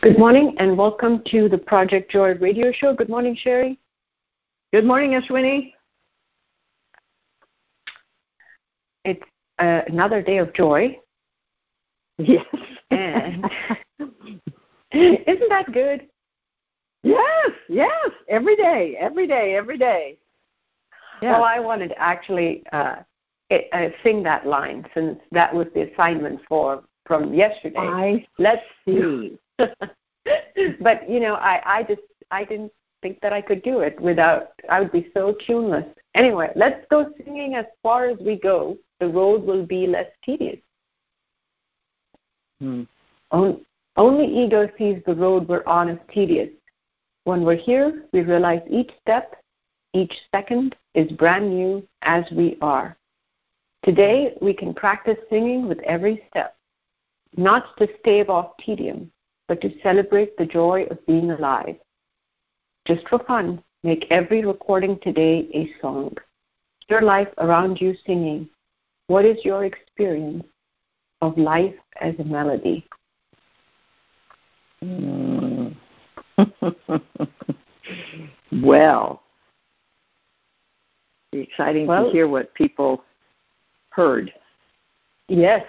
Good morning and welcome to the Project Joy radio show. Good morning, Sherry. Good morning, Ashwini. It's another day of joy. Yes. And isn't that good? Yes. Every day. Yeah. Well, I wanted to actually sing that line since that was the assignment from yesterday. Let's see. But I didn't think that I could do it without. I would be so tuneless. Anyway, let's go singing as far as we go. The road will be less tedious. Only ego sees the road we're on as tedious. When we're here, we realize each step, each second is brand new as we are. Today, we can practice singing with every step, not to stave off tedium, but to celebrate the joy of being alive. Just for fun, make every recording today a song. Your life around you singing. What is your experience of life as a melody? Well, it's exciting to hear what people heard. Yes.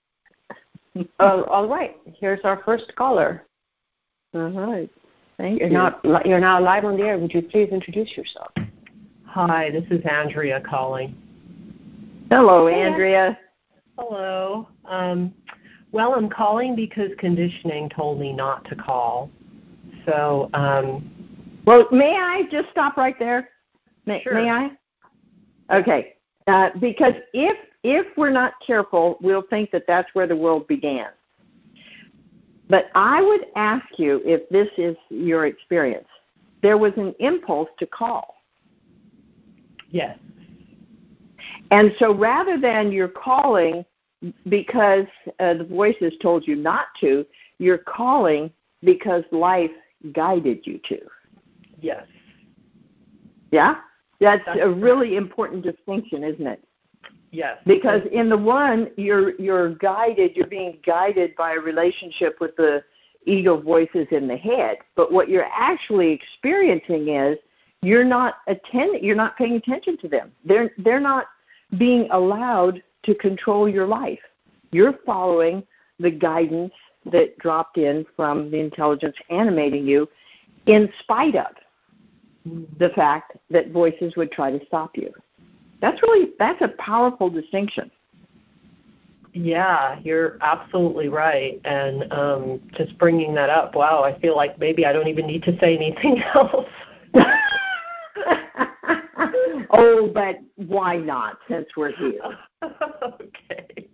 All right. Here's our first caller. All right. Thank you. You're now live on the air. Would you please introduce yourself? Hi, this is Andrea calling. Hello, Andrea. Hello. Well, I'm calling because conditioning told me not to call. So, well, may I just stop right there? Sure. May I? Okay. Because if we're not careful, we'll think that that's where the world began. But I would ask you, if this is your experience, there was an impulse to call. Yes. And so rather than you're calling because the voices told you not to, you're calling because life guided you to. Yes. Yeah? That's a really important distinction, isn't it? Yes. Because in the one, you're being guided by a relationship with the ego voices in the head. But what you're actually experiencing is you're not paying attention to them. They're not being allowed to control your life. You're following the guidance that dropped in from the intelligence animating you in spite of the fact that voices would try to stop you. That's a powerful distinction. Yeah, you're absolutely right. And just bringing that up, wow, I feel like maybe I don't even need to say anything else. Oh, but why not, since we're here? Okay.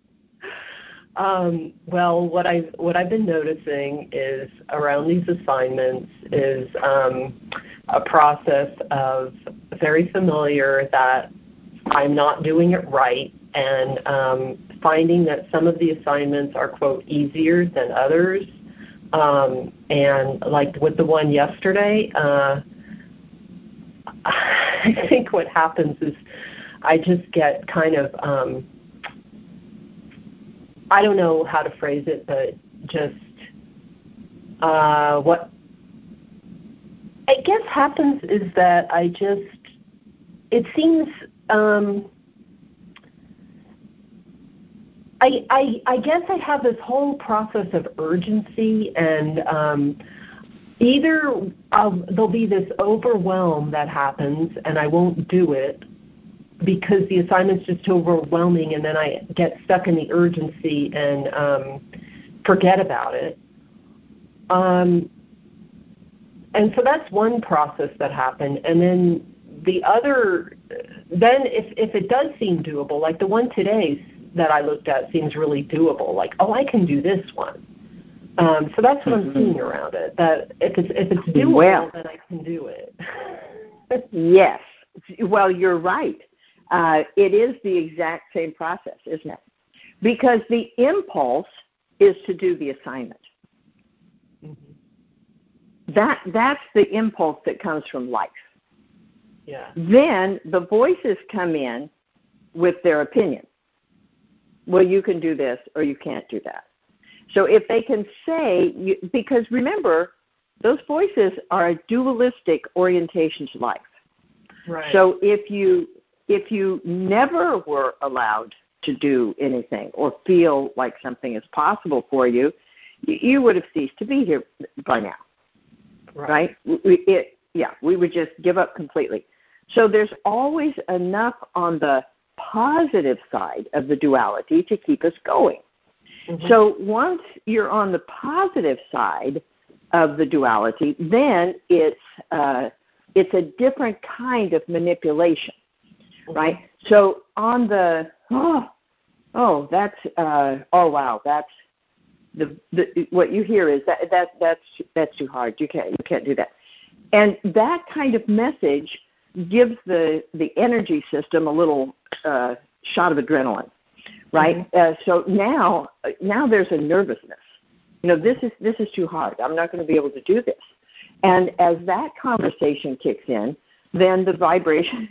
Well, what I've been noticing is around these assignments is a process of very familiar that I'm not doing it right, and finding that some of the assignments are, quote, easier than others. And like with the one yesterday, I think what happens is I just get kind of, I don't know how to phrase it, but just what I guess happens is that it seems, I guess I have this whole process of urgency, and either there'll be this overwhelm that happens and I won't do it because the assignment's just overwhelming, and then I get stuck in the urgency and forget about it. And so that's one process that happened. And then the other, if it does seem doable, like the one today that I looked at seems really doable, like, oh, I can do this one. So that's what I'm seeing around it, that if it's doable, then I can do it. Yes. Well, you're right. It is the exact same process, isn't it? Because the impulse is to do the assignment. That's the impulse that comes from life. Yeah. Then the voices come in with their opinion. Well, you can do this or you can't do that. So if they can say, because remember, those voices are a dualistic orientation to life. Right. So if you never were allowed to do anything or feel like something is possible for you, you would have ceased to be here by now, right? We would just give up completely. So there's always enough on the positive side of the duality to keep us going. Mm-hmm. So once you're on the positive side of the duality, then it's a different kind of manipulation, mm-hmm. right? So on the that's the what you hear is that's too hard. You can't do that, and that kind of message gives the energy system a little shot of adrenaline, right? Mm-hmm. So now there's a nervousness. This is too hard. I'm not going to be able to do this. And as that conversation kicks in, then the vibration,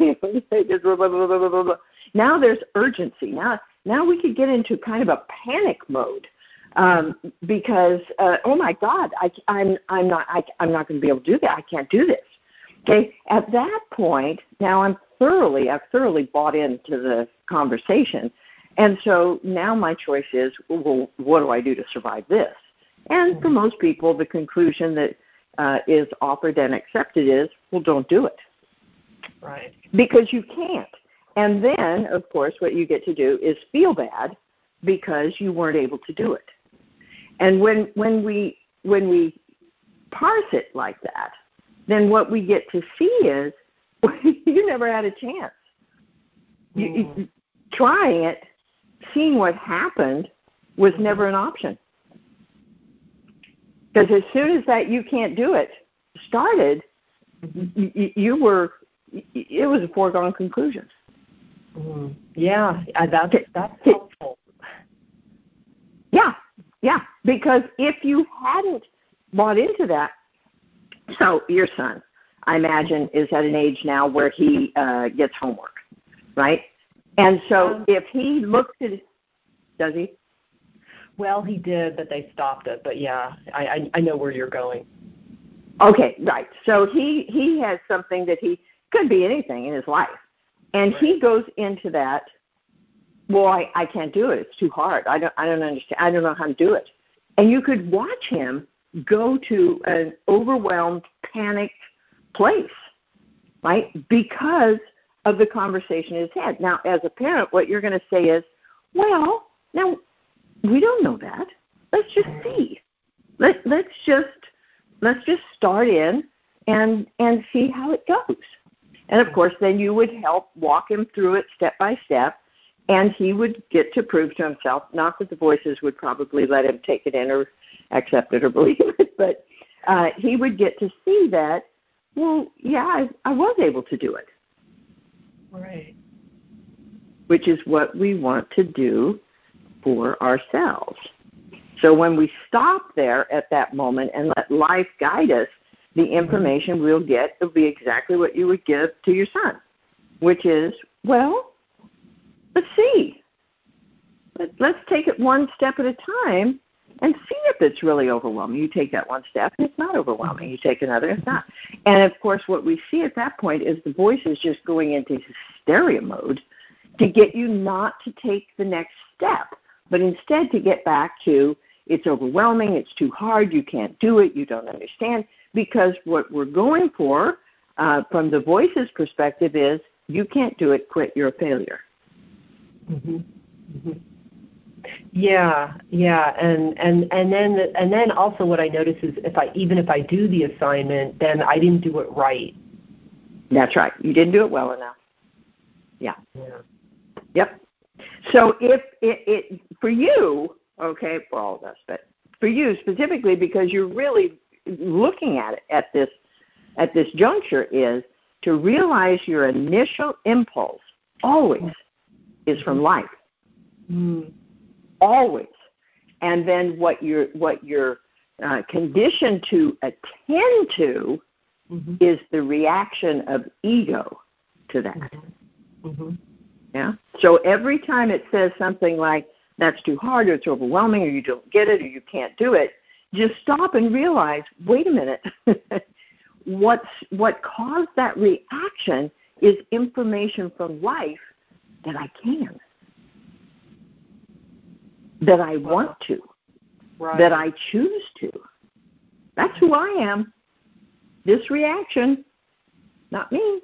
now there's urgency. Now we could get into kind of a panic mode because, oh my God, I'm not going to be able to do that. I can't do this. Okay, at that point, now I've thoroughly bought into the conversation, and so now my choice is, well, what do I do to survive this? And for most people, the conclusion that is offered and accepted is, well, don't do it. Right. Because you can't. And then, of course, what you get to do is feel bad because you weren't able to do it. And when we parse it like that, then what we get to see is you never had a chance. You, trying it, seeing what happened, was never an option. Because as soon as that you can't do it started, it was a foregone conclusion. Mm-hmm. Yeah, that's helpful. Yeah, because if you hadn't bought into that, so your son, I imagine, is at an age now where he gets homework, right? And so if he looks at it, does he? Well, he did, but they stopped it. But yeah, I know where you're going. Okay, right. So he has something that he could be anything in his life, and he goes into that. Well, I can't do it. It's too hard. I don't understand. I don't know how to do it. And you could watch him go to an overwhelmed, panicked place, right? Because of the conversation in his head. Now, as a parent, what you're going to say is, well, now we don't know that. Let's just see. Let's just start in and see how it goes. And of course, then you would help walk him through it step by step, and he would get to prove to himself, not that the voices would probably let him take it in or accept it or believe it, but he would get to see that, well, yeah, I was able to do it. Right. Which is what we want to do for ourselves. So when we stop there at that moment and let life guide us, the information we'll get will be exactly what you would give to your son, which is, well, let's see. Let's take it one step at a time and see if it's really overwhelming. You take that one step, and it's not overwhelming. You take another, it's not. And, of course, what we see at that point is the voice is just going into hysteria mode to get you not to take the next step, but instead to get back to it's overwhelming, it's too hard, you can't do it, you don't understand, because what we're going for from the voice's perspective is you can't do it, quit, you're a failure. Mm-hmm. Mm-hmm. Yeah, and then also what I notice is if I do the assignment, then I didn't do it right. That's right. You didn't do it well enough. Yeah. Yep. So if it for you, okay, for all of us, but for you specifically, because you're really looking at it at this juncture, is to realize your initial impulse always is from life. Mm. Always. And then what you're conditioned to attend to is the reaction of ego to that. Mm-hmm. Yeah. So every time it says something like, that's too hard or it's overwhelming or you don't get it or you can't do it, just stop and realize, wait a minute, what caused that reaction is information from life that I can, that I want to, that I choose to. That's who I am. This reaction, not me.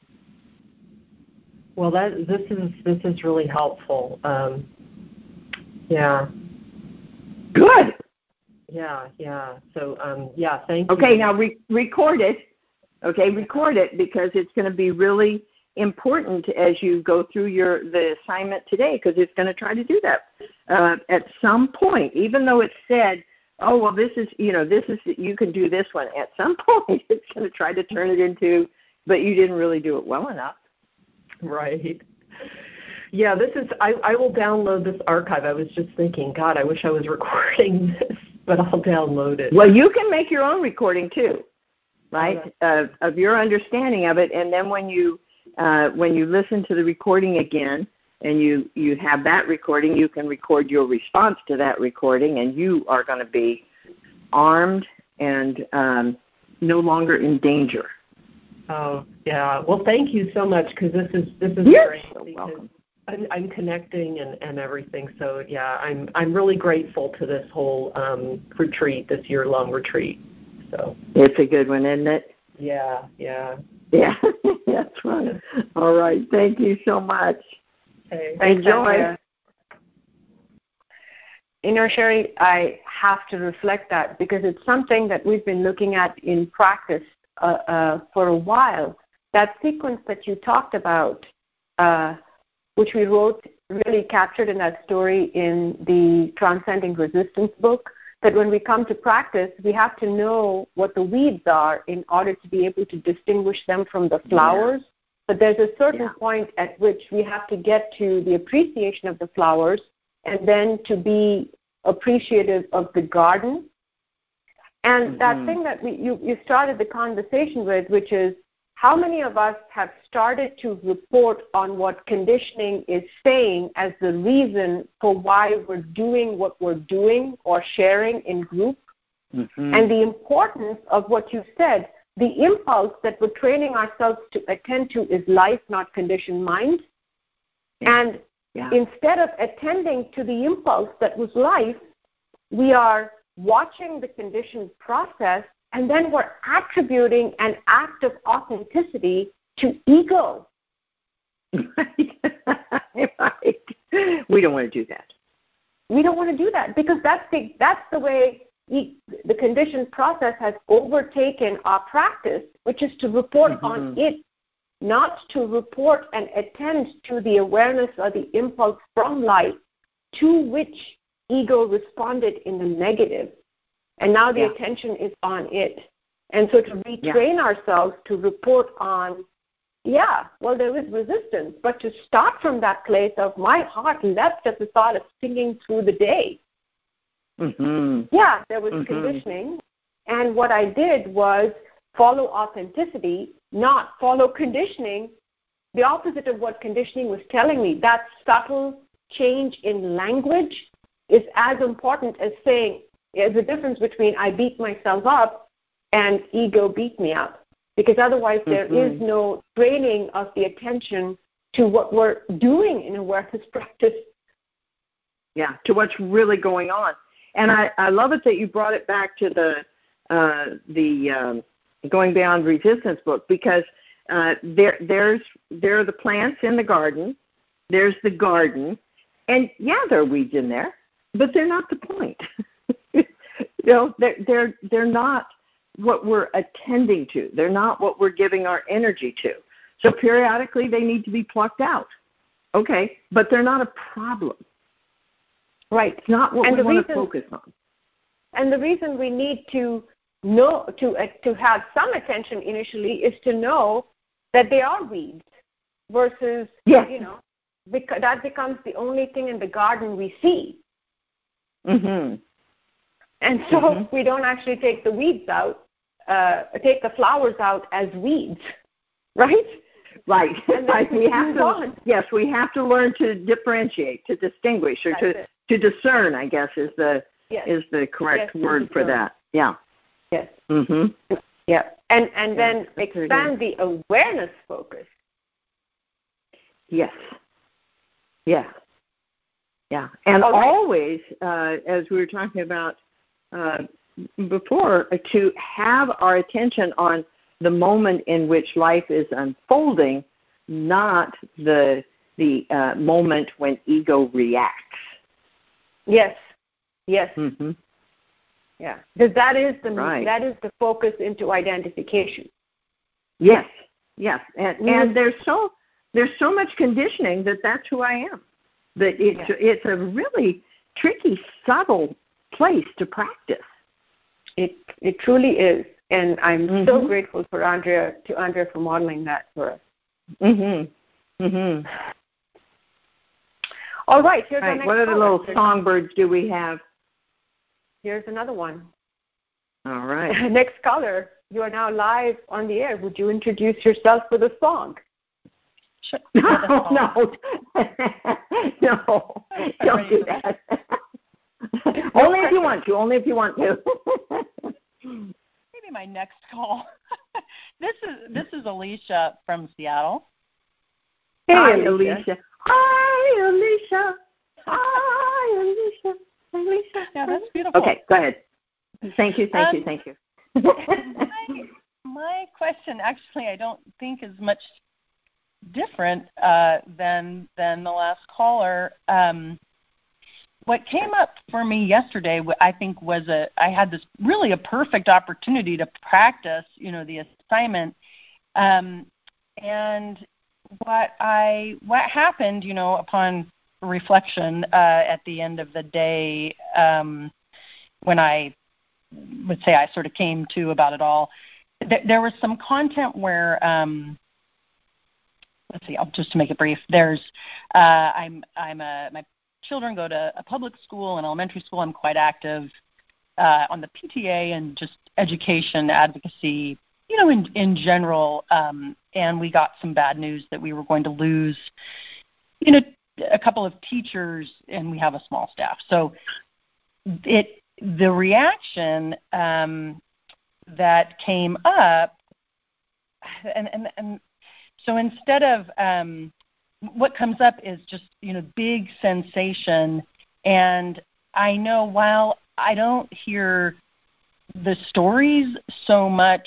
Well, this is really helpful. Yeah. Good. Yeah. So, thank you. Okay, now record it. Okay, record it because it's going to be really important as you go through the assignment today, because it's going to try to do that at some point, even though it said, oh, well, this is you can do this one. At some point, it's going to try to turn it into, but you didn't really do it well enough. Right. Yeah, I will download this archive. I was just thinking, God, I wish I was recording this, but I'll download it. Well, you can make your own recording too, right, of your understanding of it. And then when you listen to the recording again and you have that recording, you can record your response to that recording, and you are going to be armed and no longer in danger. Oh, yeah. Well, thank you so much, because this is You're great. so welcome. I'm connecting and everything. So, yeah, I'm really grateful to this whole retreat, this year-long retreat. So it's a good one, isn't it? Yeah. Yeah, that's right. All right. Thank you so much. Okay. Enjoy. Sherry, I have to reflect that because it's something that we've been looking at in practice for a while. That sequence that you talked about, which we wrote, really captured in that story in the Transcending Resistance book, that when we come to practice, we have to know what the weeds are in order to be able to distinguish them from the flowers. Yeah. But there's a certain point at which we have to get to the appreciation of the flowers and then to be appreciative of the garden. And that thing that you started the conversation with, which is how many of us have started to report on what conditioning is saying as the reason for why we're doing what we're doing or sharing in group? And the importance of what you said, the impulse that we're training ourselves to attend to is life, not conditioned mind. And instead of attending to the impulse that was life, we are watching the conditioned process, and then we're attributing an act of authenticity to ego. Right. We don't want to do that. We don't want to do that because that's the way the conditioned process has overtaken our practice, which is to report on it, not to report and attend to the awareness or the impulse from life to which ego responded in the negative. And now the attention is on it. And so to retrain ourselves to report on, there was resistance, but to start from that place of my heart leapt at the thought of singing through the day. There was conditioning. And what I did was follow authenticity, not follow conditioning, the opposite of what conditioning was telling me. That subtle change in language is as important as saying, there's a difference between I beat myself up and ego beat me up. Because otherwise there is no training of the attention to what we're doing in awareness practice. Yeah, to what's really going on. And I love it that you brought it back to the Going Beyond Resistance book, because there are the plants in the garden, there's the garden, and there are weeds in there, but they're not the point. They're not what we're attending to. They're not what we're giving our energy to. So periodically they need to be plucked out. Okay, but they're not a problem. Right. It's not what we want to focus on. And the reason we need to know to have some attention initially is to know that they are weeds versus because that becomes the only thing in the garden we see. And so we don't actually take the weeds out, take the flowers out as weeds, right? Right. And we have to. Yes, we have to learn to differentiate, to distinguish, or to discern, I guess, is the correct word for that. Yeah. Yes. Mm-hmm. Yeah. And then expand the awareness focus. Yes. Yeah. Yeah. And always, as we were talking about before, to have our attention on the moment in which life is unfolding, not the moment when ego reacts. Yes. Yes. Mm-hmm. Yeah. Because that is the focus into identification. Yes. Yes. And there's so much conditioning that's who I am. That it's a really tricky, subtle place to practice. It truly is, and I'm so grateful for Andrea for modeling that for us. Mm-hmm. Mm-hmm. All right, here's our next What other little songbirds do we have? Here's another one. All right. Next caller, you are now live on the air. Would you introduce yourself with a song? Sure. No, don't do that. Only if you want to. Maybe my next call. This is Alicia from Seattle. Hey, Hi, Alicia. Hi, Alicia. Hi, Alicia. Alicia. Yeah, that's beautiful. Okay, go ahead. Thank you. My question, actually, I don't think is much different than the last caller. What came up for me yesterday, I think, was I had this really a perfect opportunity to practice, the assignment, and what happened, upon reflection at the end of the day, when I would say I sort of came to about it all. There was some content where, let's see, just to make it brief. There's, my children go to a public school and elementary school. I'm quite active on the PTA and just education advocacy, in general. And we got some bad news that we were going to lose, a couple of teachers, and we have a small staff. So the reaction that came up, and so instead of what comes up is just big sensation, and I know while I don't hear the stories so much,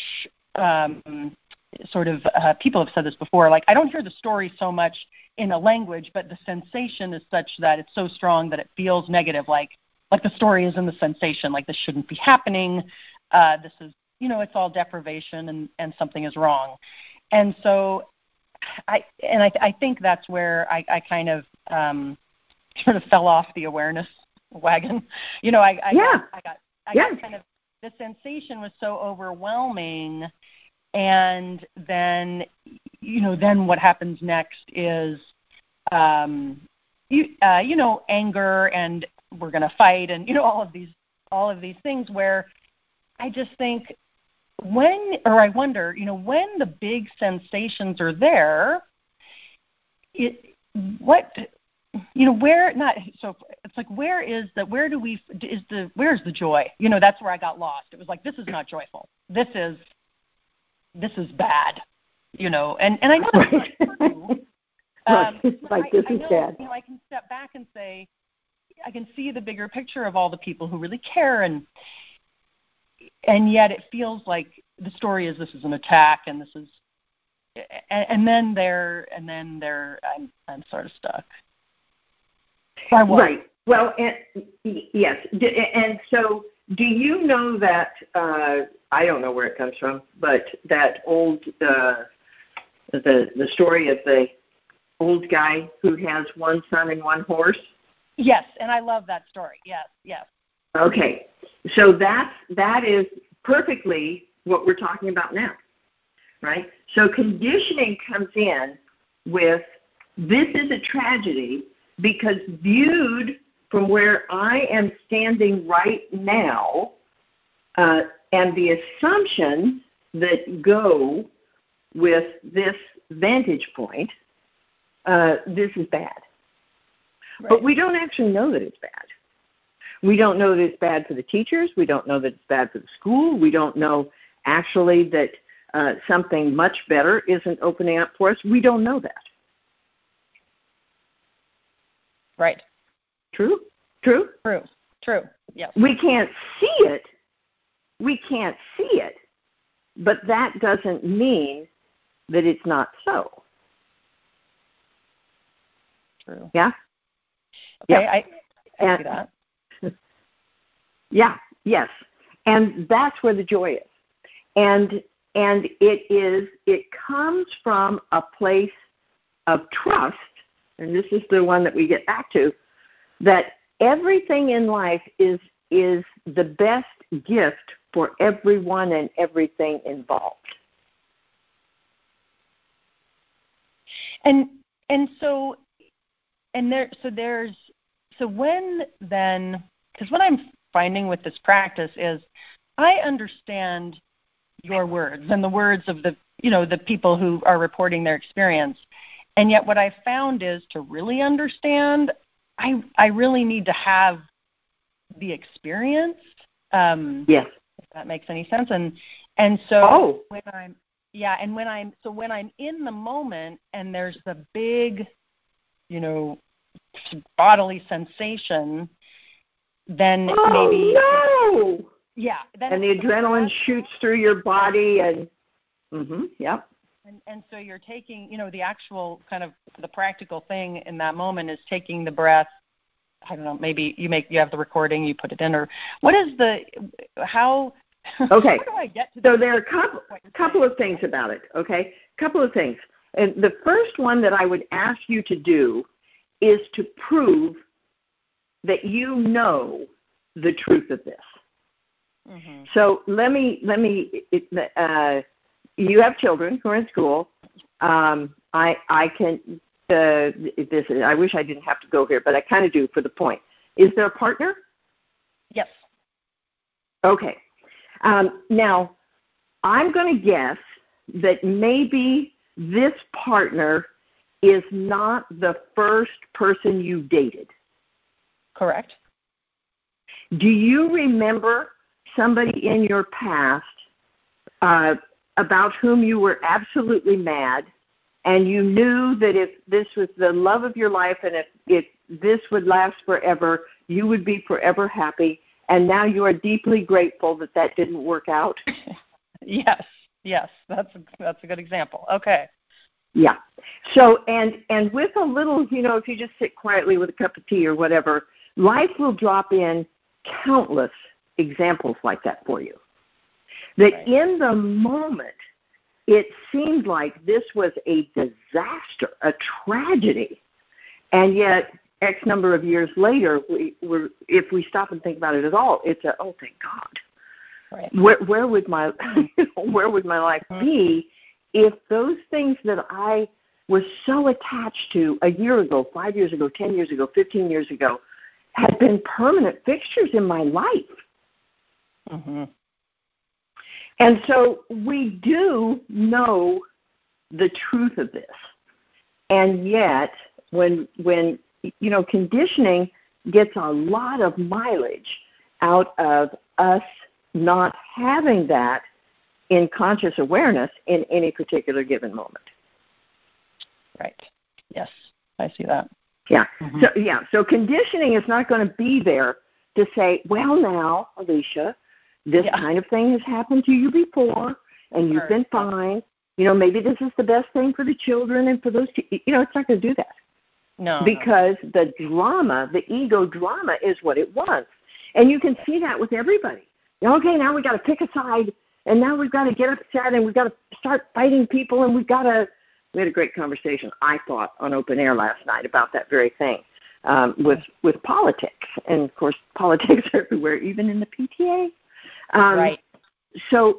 people have said this before, like I don't hear the story so much in a language, but the sensation is such that it's so strong that it feels negative, like the story is in the sensation, like this shouldn't be happening, this is, it's all deprivation and something is wrong. And so I think that's where I kind of sort of fell off the awareness wagon. I got kind of, the sensation was so overwhelming, and then what happens next is anger, and we're going to fight, and all of these things where I just think when the big sensations are there, where's the joy? That's where I got lost. It was like, this is not joyful. This is bad, and I know that's not true. It's like, this is bad. I can step back and say, I can see the bigger picture of all the people who really care, and yet it feels like the story is, this is an attack, and this is, and then I'm sort of stuck. Right. Well, yes. And so, do you know that? I don't know where it comes from, but that old the story of the old guy who has one son and one horse. Yes, and I love that story. Yes. Okay, so that is perfectly what we're talking about now, right? So conditioning comes in with, this is a tragedy because viewed from where I am standing right now, and the assumptions that go with this vantage point, this is bad. Right. But we don't actually know that it's bad. We don't know that it's bad for the teachers. We don't know that it's bad for the school. We don't know actually that something much better isn't opening up for us. We don't know that. Right. True? Yes. We can't see it. But that doesn't mean that it's not so. True. Yeah? Okay, yeah. I see that. Yeah, yes. And that's where the joy is. And it comes from a place of trust, and this is the one that we get back to, that everything in life is the best gift for everyone and everything involved. And so when then, because what I'm finding with this practice is I understand your words and the words of the people who are reporting their experience, and yet what I found is to really understand, I really need to have the experience. Yes. If that makes any sense. And so when I'm in the moment and there's the big, bodily sensation, then maybe no. Yeah. Then and the adrenaline shoots through your body and yep. And so you're taking, the actual kind of the practical thing in that moment is taking the breath. I don't know, maybe you have the recording, you put it in, or what is how okay. How do I get to so there are a couple of things about it, okay? Couple of things. And the first one that I would ask you to do is to prove that you know the truth of this. Mm-hmm. So let me. You have children who are in school. I can. I wish I didn't have to go here, but I kind of do for the point. Is there a partner? Yes. Okay. Now, I'm going to guess that maybe this partner is not the first person you dated. Correct. Do you remember somebody in your past about whom you were absolutely mad, and you knew that if this was the love of your life and if this would last forever, you would be forever happy, and now you are deeply grateful that didn't work out? Yes, that's a good example. Okay. Yeah. So, and with a little, if you just sit quietly with a cup of tea or whatever, life will drop in countless examples like that for you. That right. In the moment, it seemed like this was a disaster, a tragedy, and yet X number of years later, if we stop and think about it at all, it's oh, thank God. Right. Where would my life be if those things that I was so attached to a year ago, 5 years ago, 10 years ago, 15 years ago, had been permanent fixtures in my life? Mm-hmm. And so we do know the truth of this. And yet, when conditioning gets a lot of mileage out of us not having that in conscious awareness in any particular given moment. Right. Yes, I see that. Yeah. Mm-hmm. So conditioning is not going to be there to say, well, now, Alicia, this kind of thing has happened to you before, and you've been fine. Maybe this is the best thing for the children and for those. It's not going to do that. No. Because the drama, the ego drama, is what it wants, and you can see that with everybody. Okay, now we got to pick a side, and now we've got to get upset, and we've got to start fighting people, and we had a great conversation, I thought, on Open Air last night about that very thing with politics, and of course politics are everywhere, even in the PTA. Right. So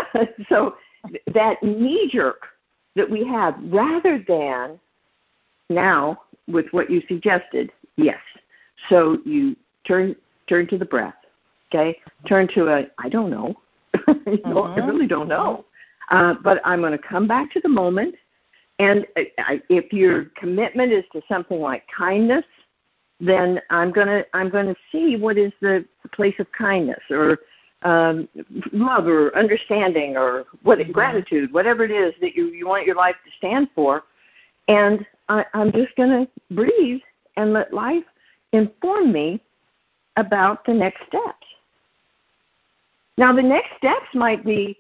that knee jerk that we have, rather than now with what you suggested, yes. So you turn to the breath, okay? Turn to I don't know. I really don't know. But I'm going to come back to the moment. And if your commitment is to something like kindness, then I'm gonna see what is the place of kindness or love or understanding or gratitude, whatever it is that you want your life to stand for. And I'm just going to breathe and let life inform me about the next steps. Now, the next steps might be,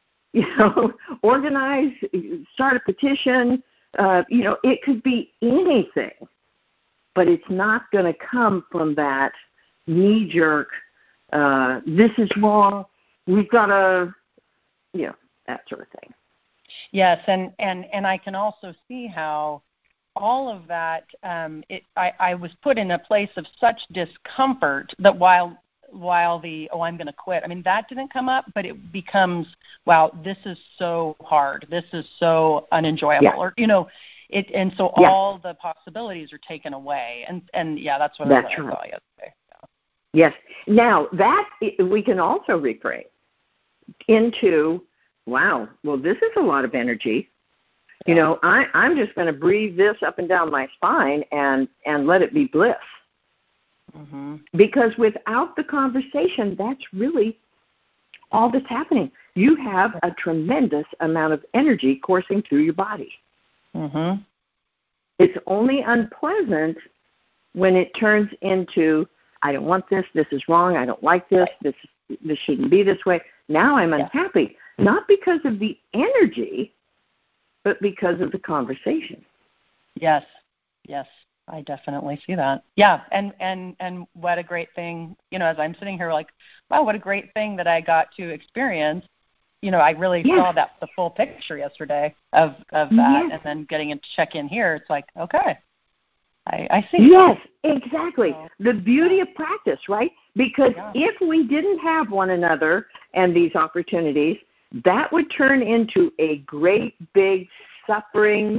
organize, start a petition. It could be anything, but it's not going to come from that knee-jerk, this is wrong, we've got to, that sort of thing. Yes, and I can also see how all of that, I was put in a place of such discomfort that while the, I'm going to quit, that didn't come up, but it becomes, wow, this is so hard, this is so unenjoyable, or, and so all the possibilities are taken away, and that's what I saw yesterday. Yes. Now, that we can also reframe into, wow, well, this is a lot of energy. I'm just going to breathe this up and down my spine and let it be bliss. Mm-hmm. Because without the conversation, that's really all that's happening. You have a tremendous amount of energy coursing through your body. Mm-hmm. It's only unpleasant when it turns into, I don't want this, this is wrong, I don't like this shouldn't be this way. Now I'm unhappy, not because of the energy, but because of the conversation. Yes, I definitely see that. Yeah, and what a great thing, as I'm sitting here like, wow, what a great thing that I got to experience. I really saw the full picture yesterday of that, and then getting to check in here, it's like, okay, I see. Yes, exactly. So, the beauty of practice, right? Because if we didn't have one another and these opportunities, that would turn into a great big suffering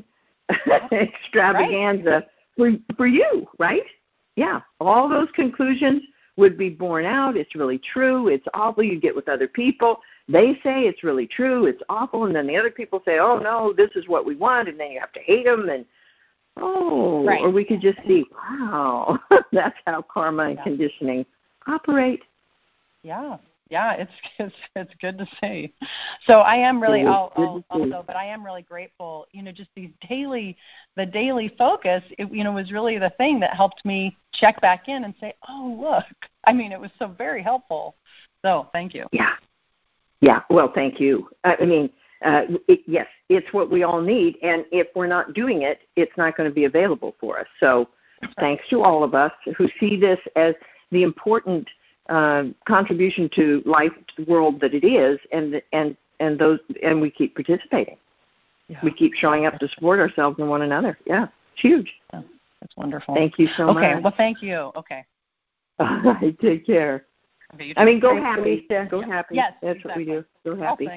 extravaganza for you, right? Yeah, all those conclusions would be borne out. It's really true. It's awful. You get with other people. They say it's really true. It's awful. And then the other people say, oh, no, this is what we want. And then you have to hate them. And, or we could just see, wow, that's how karma and conditioning operate. Yeah. Yeah, it's good to see. So I am really but I am really grateful. Just the daily focus. Was really the thing that helped me check back in and say, oh look. It was so very helpful. So thank you. Yeah. Well, thank you. Yes, it's what we all need, and if we're not doing it, it's not going to be available for us. So thanks to all of us who see this as the important contribution to life, to the world that it is, and we keep participating. Yeah. We keep showing up to support ourselves and one another. Yeah, it's huge. Yeah, that's wonderful. Thank you so much. Okay, well, thank you. Okay. All right, take care. Okay, go happy. Go happy. Yes, that's exactly. What we do. Go happy.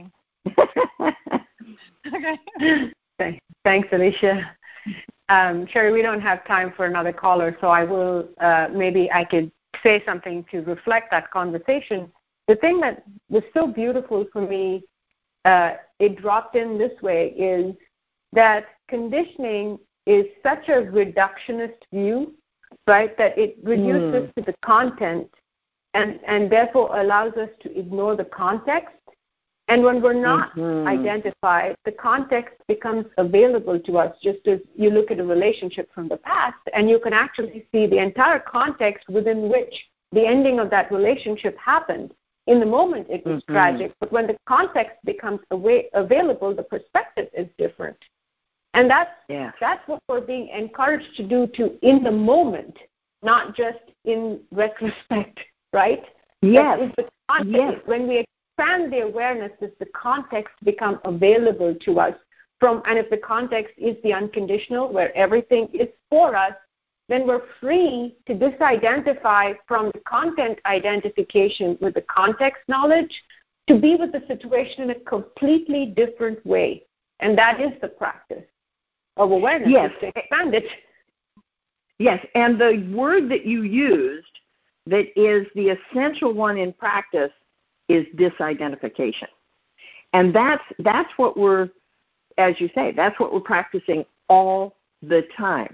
Okay. Thanks, Alicia. Sherry, we don't have time for another caller, so I will. Maybe I could say something to reflect that conversation. The thing that was so beautiful for me, it dropped in this way, is that conditioning is such a reductionist view, right, that it reduces to the content and therefore allows us to ignore the context. And when we're not identified, the context becomes available to us, just as you look at a relationship from the past, and you can actually see the entire context within which the ending of that relationship happened. In the moment, it was tragic, but when the context becomes available, the perspective is different. And that's what we're being encouraged to do in the moment, not just in retrospect, right? Yes. When we expand the awareness, does the context become available to us and if the context is the unconditional, where everything is for us, then we're free to disidentify from the content identification with the context knowledge to be with the situation in a completely different way. And that is the practice of awareness, is to expand it. Yes, and the word that you used that is the essential one in practice is disidentification. And that's what we're, as you say, that's what we're practicing all the time.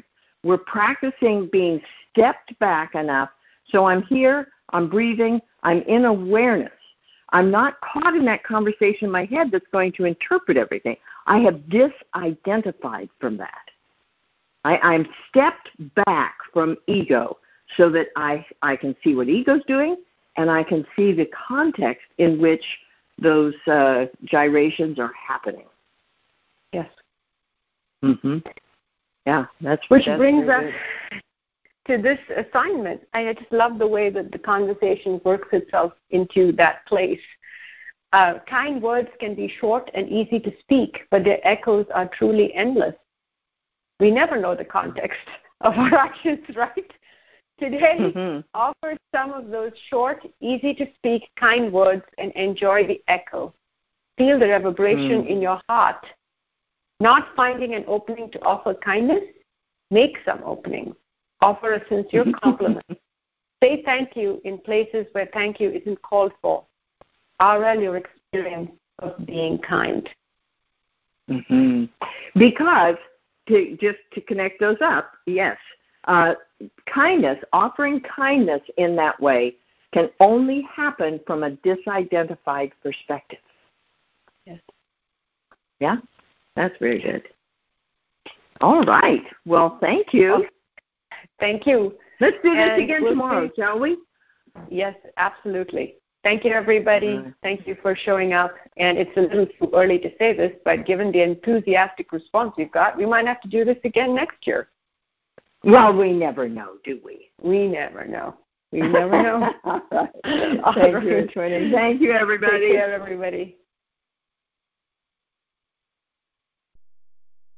we're practicing being stepped back enough so I'm here, I'm breathing, I'm in awareness. I'm not caught in that conversation in my head that's going to interpret everything. I have disidentified from that. I'm stepped back from ego so that I can see what ego's doing, and I can see the context in which those gyrations are happening. Yes. Mm-hmm. Yeah, that's which that's brings us good. to this assignment. I just love the way that the conversation works itself into that place. Kind words can be short and easy to speak, but their echoes are truly endless. We never know the context of our actions, right? Today, offer some of those short, easy-to-speak, kind words and enjoy the echo. Feel the reverberation in your heart. Not finding an opening to offer kindness? Make some openings. Offer a sincere compliment. Say thank you in places where thank you isn't called for. RL your experience of being kind. Mm-hmm. Because, to connect those up, yes, kindness, offering kindness in that way can only happen from a disidentified perspective. Yes. Yeah, that's very good. All right. Well, thank you. Thank you. Let's do this again tomorrow, shall we? Yes, absolutely. Thank you, everybody. Thank you for showing up. And it's a little too early to say this, but given the enthusiastic response we've got, we might have to do this again next year. Well, we never know, do we? We never know. We never know. Thank you, Twinning. Thank you, everybody. Take care, everybody.